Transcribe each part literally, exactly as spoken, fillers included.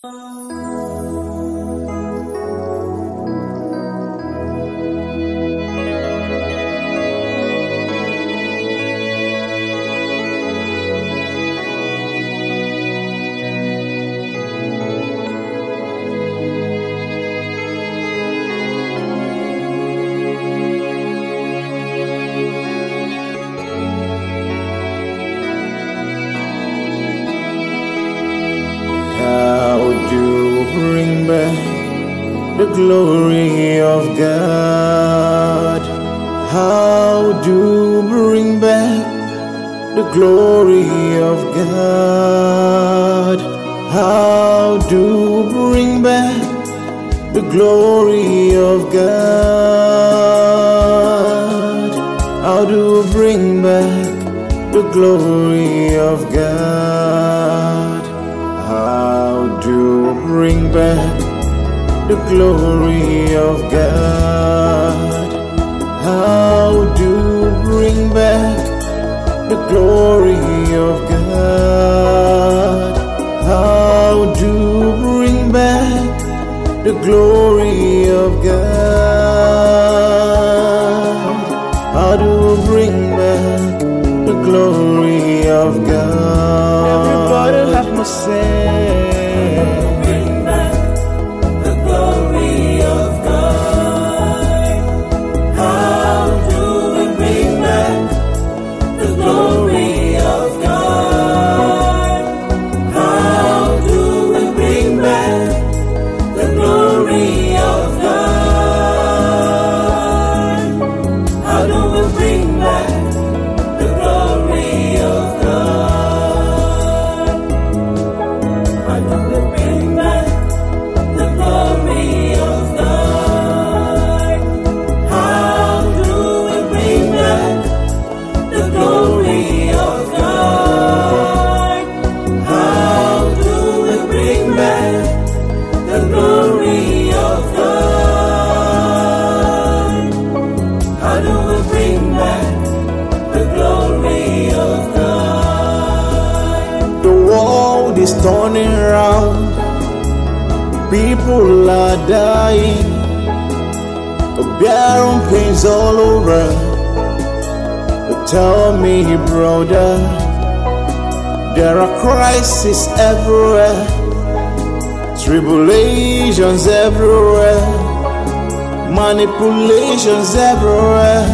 Bring back the glory of God. How do bring back the glory of God? How do bring back the glory of God? How do bring back the glory of God? How to bring back the glory of God? How to bring back the glory of God? How to bring back the glory of God? How to bring back the glory of God? Everybody have my say. Is turning around, people are dying, bearing pains all over. But tell me, brother, there are crises everywhere, tribulations everywhere, manipulations everywhere.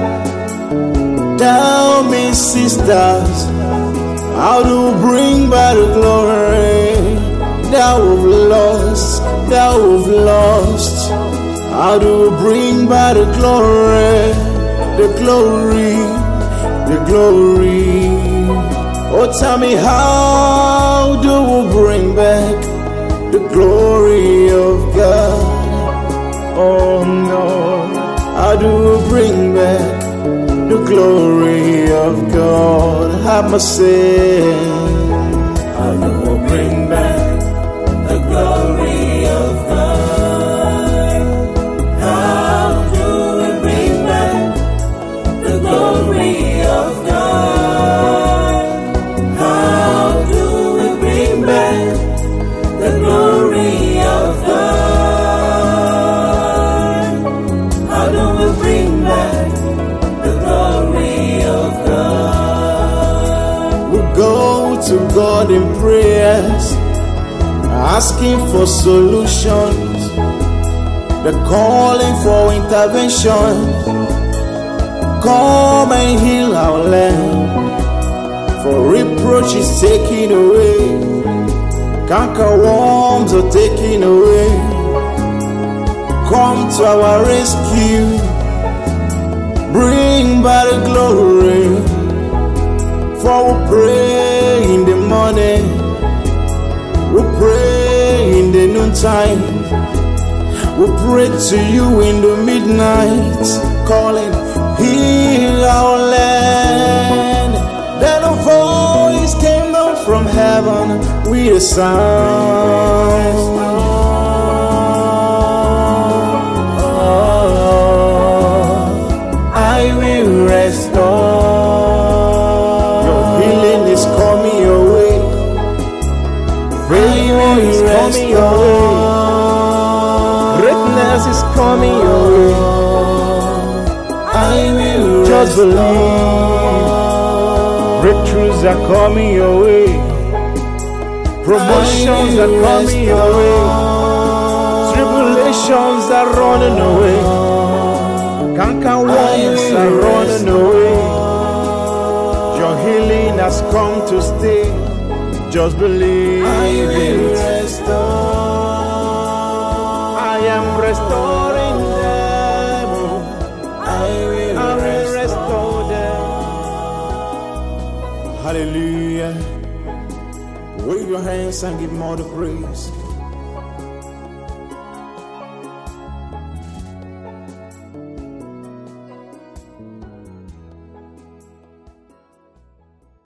Tell me, sisters, how to bring back the glory that we've lost, that we've lost. How to bring back the glory, the glory, the glory. Oh, tell me, how do we bring back the glory of God? Oh no, how do we bring back the glory of God? Have mercy. How do we bring back the glory of God? How do we bring back the glory of God? How do we bring back the glory of God? How do we bring back the glory of God? We go to God in prayers, asking for solutions. They're calling for intervention. Come and heal our land, for reproach is taken away, canker worms are taken away. Come to our rescue, bring back the glory. For we pray in the morning, we pray in the noontime, we pray to you in the midnight, calling, heal our land. Then a voice came down from heaven with a sound. Oh, I will restore. Coming your way, rain is coming. coming your way. Greatness is coming your way. I will Just restore. believe. Breakthroughs are coming your way. Promotions are coming your way. Tribulations are running away. Canker worms are running away. Your healing has come to stay. Just believe I will it. restore. I am restoring them. I will I will restore. restore them. Hallelujah. Wave your hands and give more the praise.